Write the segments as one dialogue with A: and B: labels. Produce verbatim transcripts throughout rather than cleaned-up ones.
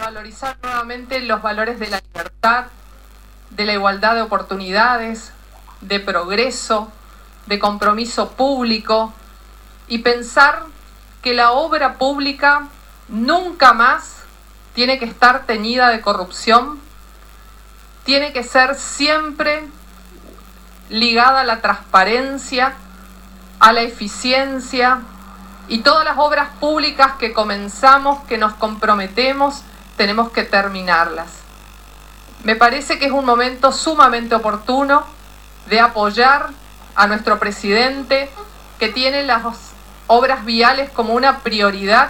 A: revalorizar nuevamente los valores de la libertad, de la igualdad de oportunidades, de progreso, de compromiso público y pensar que la obra pública nunca más tiene que estar teñida de corrupción, tiene que ser siempre ligada a la transparencia, a la eficiencia, y todas las obras públicas que comenzamos, que nos comprometemos, tenemos que terminarlas. Me parece que es un momento sumamente oportuno de apoyar a nuestro presidente, que tiene las obras viales como una prioridad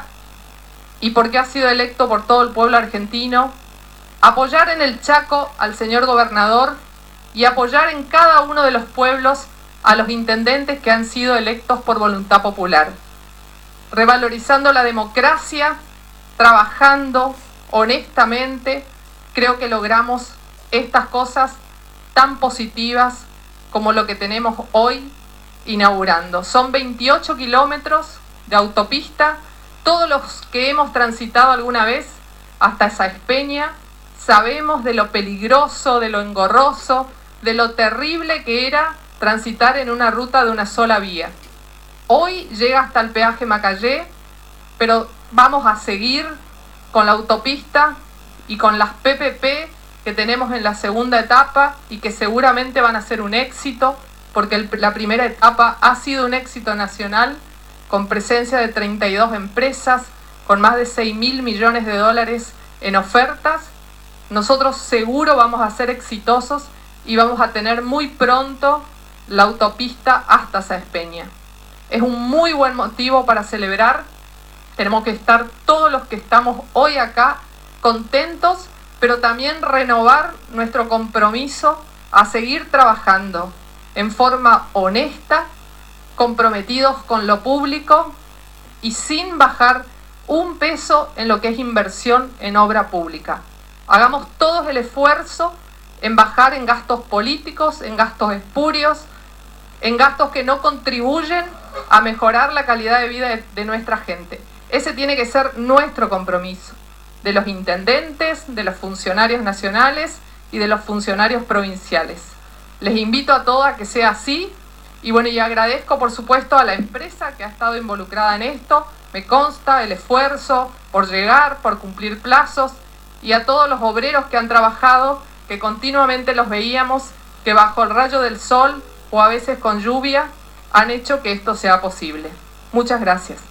A: y porque ha sido electo por todo el pueblo argentino, apoyar en el Chaco al señor gobernador y apoyar en cada uno de los pueblos a los intendentes que han sido electos por voluntad popular. Revalorizando la democracia, trabajando honestamente, creo que logramos estas cosas tan positivas como lo que tenemos hoy inaugurando. Son veintiocho kilómetros de autopista. Todos los que hemos transitado alguna vez hasta Sáenz sabemos de lo peligroso, de lo engorroso, de lo terrible que era transitar en una ruta de una sola vía. Hoy llega hasta el peaje Macayé, pero vamos a seguir con la autopista y con las P P P que tenemos en la segunda etapa y que seguramente van a ser un éxito, porque el, la primera etapa ha sido un éxito nacional, con presencia de treinta y dos empresas, con más de seis mil millones de dólares en ofertas. Nosotros seguro vamos a ser exitosos y vamos a tener muy pronto la autopista hasta Sáenz Peña. Es un muy buen motivo para celebrar. Tenemos que estar todos los que estamos hoy acá contentos, pero también renovar nuestro compromiso a seguir trabajando en forma honesta, comprometidos con lo público y sin bajar un peso en lo que es inversión en obra pública. Hagamos todos el esfuerzo en bajar en gastos políticos, en gastos espurios, en gastos que no contribuyen a mejorar la calidad de vida de, de nuestra gente. Ese tiene que ser nuestro compromiso, de los intendentes, de los funcionarios nacionales y de los funcionarios provinciales. Les invito a todos a que sea así y bueno, y agradezco por supuesto a la empresa que ha estado involucrada en esto. Me consta el esfuerzo por llegar, por cumplir plazos, y a todos los obreros que han trabajado, que continuamente los veíamos, que bajo el rayo del sol o a veces con lluvia han hecho que esto sea posible. Muchas gracias.